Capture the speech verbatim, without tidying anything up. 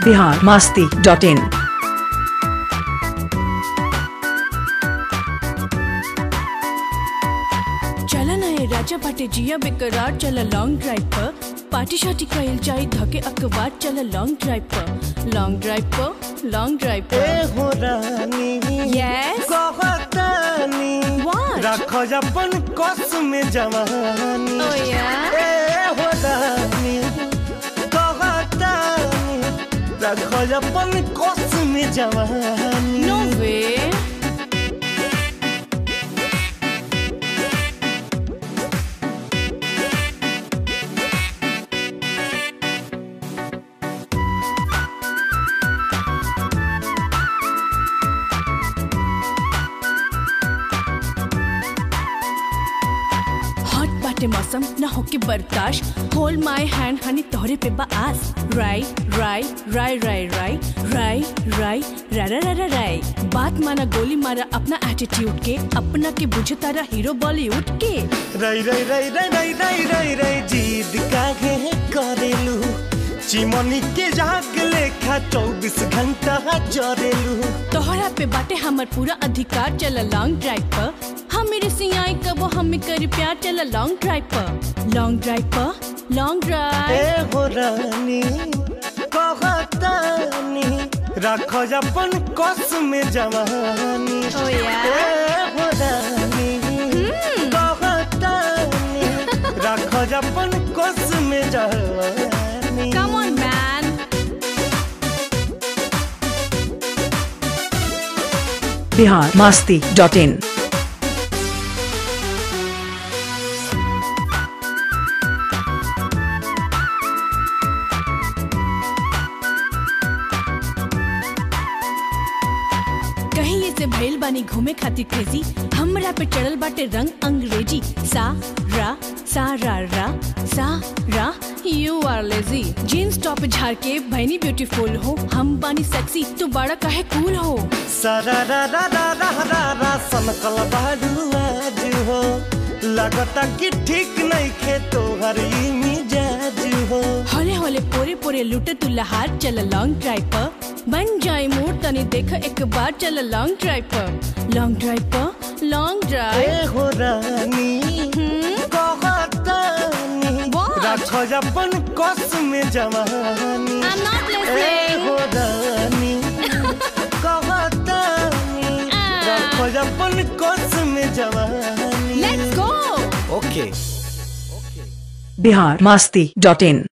Bihar Masti dot इन। चला नए राजा बाटे जिया बेकरार, चला लॉन्ग ड्राइव पर पार्टी शार्टी कइल जाई धके अखबार। चला लॉन्ग ड्राइव पर लॉन्ग ड्राइव पर लॉन्ग ड्राइव पर ए हो रानी यस कहतानी What? रखो अपन कस में जवानी। Oh yeah? ए हो रानी कहतानी रखो अपन कस में जवानी। नो वे बाटे मौसम ना होके बर्दाश्त। होल्ड माय हैंड हनी तोहरे पे बास। राई राई राई राई राई राई राई रा रा रा राई। बात माना गोली मारा अपना एटीट्यूड के, अपना के बुझे तारा हीरो बॉलीवुड के। रई रई रई रई रई रई रई रई जीद काहे करेलू, चिमनी के जाग लेखा चौबीस घंटा जरेलू। तोहरा पे बाटे हमर पूरा अधिकार, चला लॉन्ग ड्राइव पर हम मेरे सियाई कबो हमें कर प्यार। चला लॉन्ग ड्राइव पर लॉन्ग ड्राइव पर लॉन्ग ड्राइव। ए हो रानी कहतानी रखो अपन कस में जवानी। Oh yeah? ए हो रानी कहतानी रखो अपन कस में जवानी। Come on man। Bihar Masti dot in. कहीं ये से भइल बानी घूमे खातिर क्रेजी, हमरा पे चढ़ल बाटे रंग अंग्रेजी। सा रा सा रा रा सा रा you are lazy. Jeans top झाड़ के भैनी ब्यूटीफुल हो, हम बानी सेक्सी तू बड़ा काहे कूल हो। सारा रा रा रा रा रा रा सनकल बाडू आज हो, लगता कि ठीक नहीं खे तोहर ई मिजाज हो। होले होले पोरे पोरे लुटे तू लहार। चला लॉन्ग ड्राइव पर बन जाए मूड तनी देख एक बार। चला लॉन्ग ड्राइव पर लॉन्ग ड्राइव पर लॉन्ग ड्राइव। ए हो रानी कहतानी रखो अपन कस में जवानी। I'm not A listening। हो रानी कहतानी रखो अपन कस में जवानी। Let's go। Okay Bihar Masti dot in.